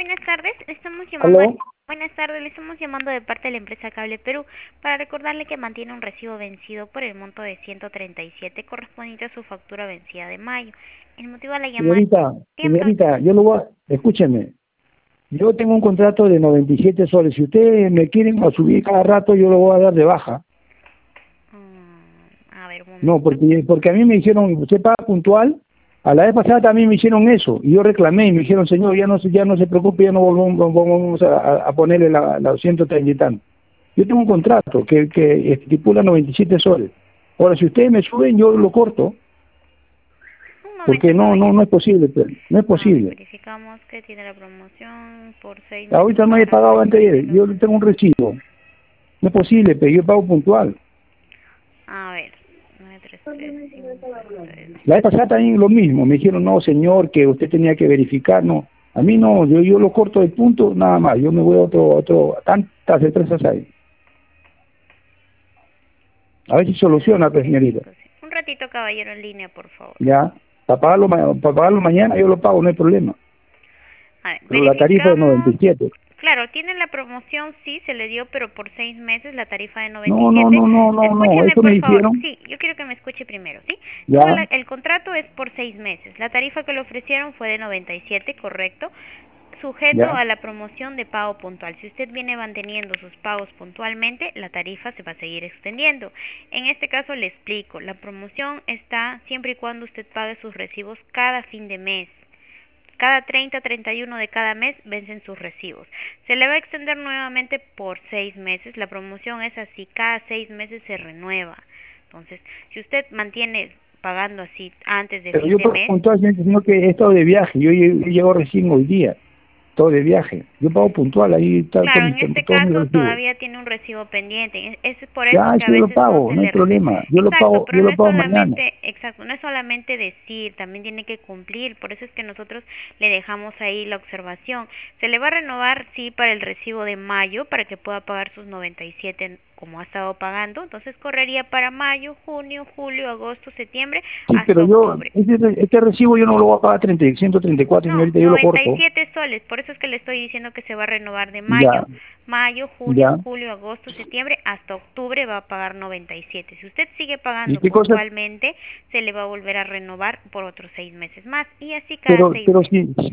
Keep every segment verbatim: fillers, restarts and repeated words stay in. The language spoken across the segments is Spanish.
buenas tardes. Le estamos llamando. ¿Aló? Buenas tardes, le estamos llamando de parte de la empresa Cable Perú para recordarle que mantiene un recibo vencido por el monto de ciento treinta y siete correspondiente a su factura vencida de mayo. El motivo de la llamada. Señorita, Dígame, caballero. señorita, yo lo voy a... Escúcheme, yo tengo un contrato de noventa y siete soles. Si ustedes me quieren subir cada rato, yo lo voy a dar de baja. Mm, a ver, un No, momento. porque porque a mí me dijeron, usted paga puntual. A la vez pasada también me hicieron eso. Y yo reclamé y me dijeron, señor, ya no se, ya no se preocupe, ya no volvamos, vamos a, a ponerle la, la ciento treinta y tanto. Yo tengo un contrato que, que estipula noventa y siete soles. Ahora, si ustedes me suben, yo lo corto. Un momento, Porque no, no, caballero. no es posible, pues, no es A ver, posible. verificamos que tiene la promoción por seis meses Ahorita no he para pagado antes de ayer, mantenerlo. yo tengo un recibo. No es posible, pero yo pago puntual. A ver, nueve tres tres cinco tres. La vez pasada también lo mismo, me dijeron, no señor, que usted tenía que verificar, no. A mí no, yo, yo lo corto de punto, nada más, yo me voy a otro, otro, tantas empresas hay. A ver si nueve soluciona, pues tres señorita. cinco seis. Un ratito, caballero, en línea, por favor. Ya, para pagarlo, ma- para pagarlo mañana yo lo pago, no hay problema. A ver, Pero la tarifa es noventa verificamos. y siete. Claro, tiene la promoción, sí, se le dio, pero por seis meses la tarifa de noventa y No, no, siete. no, no, no, no, Escúcheme, eso me por favor. dijeron, Sí, yo quiero que me escuche primero, ¿sí? Tuvo ya, la- el contrato es por seis meses. La tarifa que le ofrecieron fue de noventa y siete, correcto, sujeto ya. a la promoción de pago puntual. Si usted viene manteniendo sus pagos puntualmente, la tarifa se va a seguir extendiendo. En este caso le explico, la promoción está siempre y cuando usted pague sus recibos cada fin de mes. Cada treinta, treinta y uno de cada mes vencen sus recibos. Se le va a extender nuevamente por seis meses. La promoción es así, cada seis meses se renueva. Entonces, si usted mantiene pagando así antes de Pero fin yo de pago mes, puntual, sino que he estado de viaje, yo lle- llego recién hoy día. Todo de viaje. Yo pago puntual, ahí está todo claro, mi, en este todo mi caso recibo. todavía tiene un recibo pendiente. Es es por eso Ya, que a eso yo lo veces no pago, se no hay le recibe. problema. Yo lo Exacto, pago, pero yo no lo es pago mañana. solamente, exacto, no es solamente decir, también tiene que cumplir. Por eso es que nosotros le dejamos ahí la observación. Se le va a renovar, sí, para el recibo de mayo, para que pueda pagar sus noventa y siete como ha estado pagando. Entonces correría para mayo, junio, julio, agosto, septiembre, Sí, hasta pero yo, octubre. este, este recibo yo no lo voy a pagar treinta, ciento treinta y cuatro, No, señorita, yo lo noventa y corto. siete soles, por eso es que le estoy diciendo que se va a renovar de Ya, mayo, mayo, junio, ya. julio, agosto, septiembre, hasta octubre va a pagar noventa y siete. Si usted sigue ¿Y pagando qué cosa? puntualmente, se le va a volver a renovar por otros seis meses más, y así cada Pero, seis pero meses. si,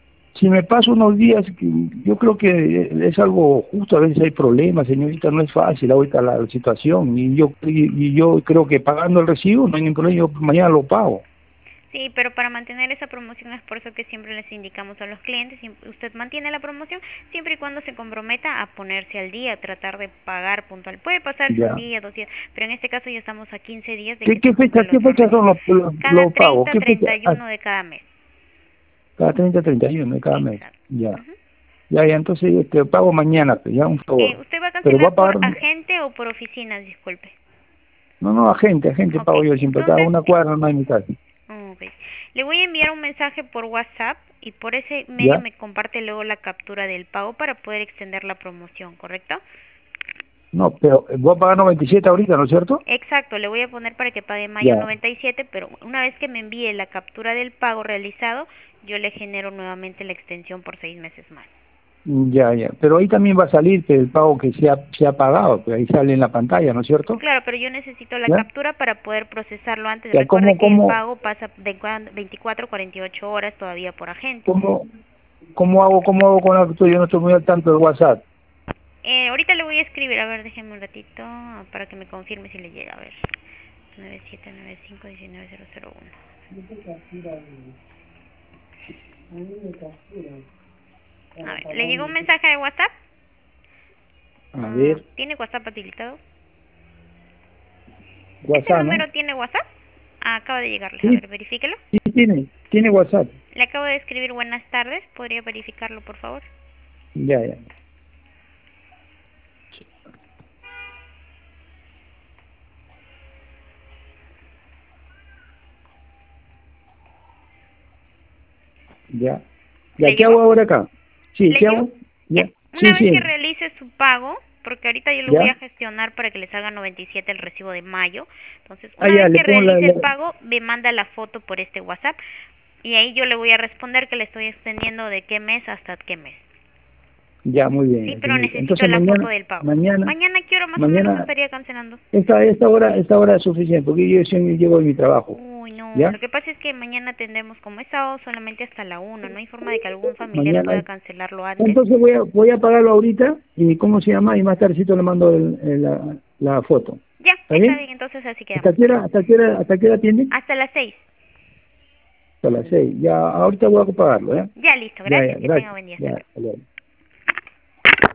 si me paso unos días, yo creo que es algo justo, a veces hay problemas, señorita, no es fácil ahorita la, la situación. Y yo, y, y yo creo que pagando el recibo no hay ningún problema, yo mañana lo pago. Sí, pero para mantener esa promoción es por eso que siempre les indicamos a los clientes, si usted mantiene la promoción siempre y cuando se comprometa a ponerse al día, a tratar de pagar puntual. Puede pasarse un Ya. día, dos días, pero en este caso ya estamos a quince días de ¿Qué, que se qué fecha, cumplen qué los dos fechas son recibos. los, los, Cada los pagos? treinta, ¿Qué fecha? treinta y Ah, uno de cada mes. cada treinta, treinta y uno de cada mes. Exacto. Ya. Ujú. Ya, ya, entonces este, pago mañana, pues, ya, un Eh, favor. ¿Usted va a Pero va cancelar a por pagar, agente o por oficina? Disculpe. no, no, agente, agente Ok, pago yo siempre, cada entonces, una cuadra no hay mi casa. ok. Le voy a enviar un mensaje por WhatsApp y por ese medio ¿Ya? me comparte luego la captura del pago para poder extender la promoción, ¿correcto? No, pero eh, voy a pagar noventa y siete ahorita, ¿no es cierto? Exacto, le voy a poner para que pague mayo Ya, noventa y siete, pero una vez que me envíe la captura del pago realizado, yo le genero nuevamente la extensión por seis meses más. ya, ya. Pero ahí también va a salir que el pago que se ha, se ha pagado, que ahí sale en la pantalla, ¿no es cierto? Claro, pero yo necesito la ¿Ya? captura para poder procesarlo antes. Ya, Recuerde ¿cómo, que el cómo, pago pasa de cuan- veinticuatro a cuarenta y ocho horas todavía por agente. cómo, cómo hago, cómo hago con la captura? Yo no estoy muy al tanto del WhatsApp. Eh, ahorita le voy a escribir, a ver, déjeme un ratito ah, para que me confirme si le llega. A ver, nueve siete nueve cinco uno nueve cero cero uno. A ver, ¿le llegó un mensaje de WhatsApp? A Ah, ver, ¿tiene WhatsApp habilitado? ¿Este WhatsApp, ¿no? número tiene WhatsApp? Ah, acaba de llegarle, a Sí, ver, verifíquelo. sí, tiene, tiene WhatsApp. Le acabo de escribir buenas tardes, ¿podría verificarlo, por favor? Ya, ya. Ya. ¿Le Ya, ¿qué llegó? hago ahora acá? Sí, ¿Le ¿qué llegó? hago? Ya. Ya. Una Sí, vez que sí. realice su pago, porque ahorita yo lo voy ¿Ya? a gestionar para que le salga noventa y siete el recibo de mayo. Entonces, Ah, una ya, vez le que pongo la, realice el la- pago, me manda la foto por este WhatsApp Y ahí yo le voy a responder que le estoy extendiendo de qué mes hasta qué mes. Ya, muy bien. Sí, pero necesito Entonces la mañana, foto del pago. mañana, Mañana, ¿qué hora más o mañana, menos estaría cancelando? esta, esta hora, esta hora es suficiente, porque yo siempre llego de mi trabajo. Uy, no, ¿Ya? lo que pasa es que mañana atendemos como es sábado solamente hasta la una, no hay forma de que algún familiar Mañana. pueda cancelarlo antes. Entonces voy a, voy a pagarlo ahorita y ¿cómo se llama? Y más tardecito le mando el, el- la, la foto. Ya, ¿Está está bien? bien, entonces así ¿Hasta quedamos. qué hora, hasta qué hora, hasta qué hora atienden? Hasta las seis. Hasta las seis. Ya, ahorita voy a pagarlo, ¿eh? Ya, listo, Ya, ya, gracias, que tenga gracias. buen día, hasta Ya, luego. hasta luego.